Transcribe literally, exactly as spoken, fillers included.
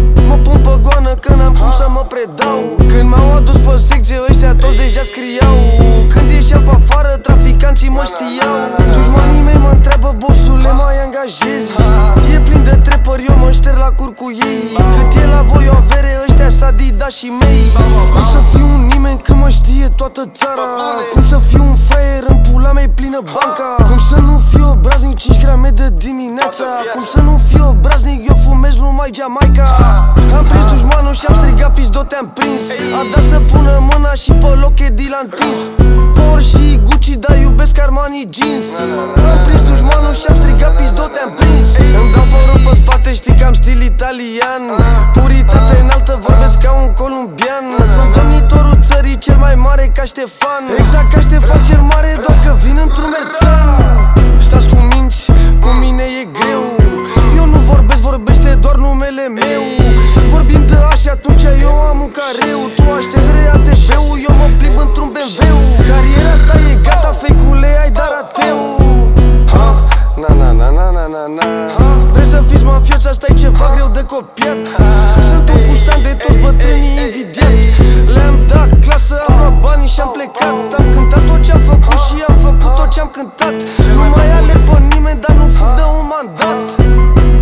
Mă pun pe goană că n-am cum să mă predau. Când m-au adus pe secție ăștia toți deja scriau. Când ieșeam pe afară traficanții mă știau. Dușmanii mei mă întreabă, bossule, mai angajezi? E plin de trepări, eu mă șterg la cur cu ei. Cât e la voi o avere, ăștia Sadida și mei. Cum să fiu un nimeni când mă știe toată țara? Cum să fiu un fraier în pula mea plină banca? Cum să nu fiu obraznic cinci grame de dimineața? Cum să nu fiu obraznic, eu fumez numai Jamaica. Am prins dușmanul și am strigat pizdo, te-am prins. A dat să pună mâna și pe loc e deal întins. Porsche și Gucci, dar iubesc Armani jeans. Am prins dușmanul și am strigat pizdo, te-am prins. Îmi dau părul pe spate, știi că am stil italian. Puritate înaltă, vorbesc ca un columbian. Sunt domnitorul țării, cel mai mare ca Ștefan. Exact ca Ștefan cel mare, doar că vin într-un merțan. Stați cu minți, cu mine e greu. Eu nu vorbesc, vorbește doar numele meu. Vorbim de A și atunci eu am un careu. Tu aștepți rea T B-ul, eu mă plimb într-un B M W. Cariera ta e gata, fake-ule, ai dar ateu. Ha? Na na na na na na na. Vrei să fiți mafioți, asta e ceva greu de copiat. Sunt un puștan de toți bătrânii invidiat. Le-am dat clasă, am luat banii și am plecat. Am cântat tot ce-am făcut și am făcut tot ce-am cântat. Nu mai alerg pe nimeni, dar nu fug de un mandat.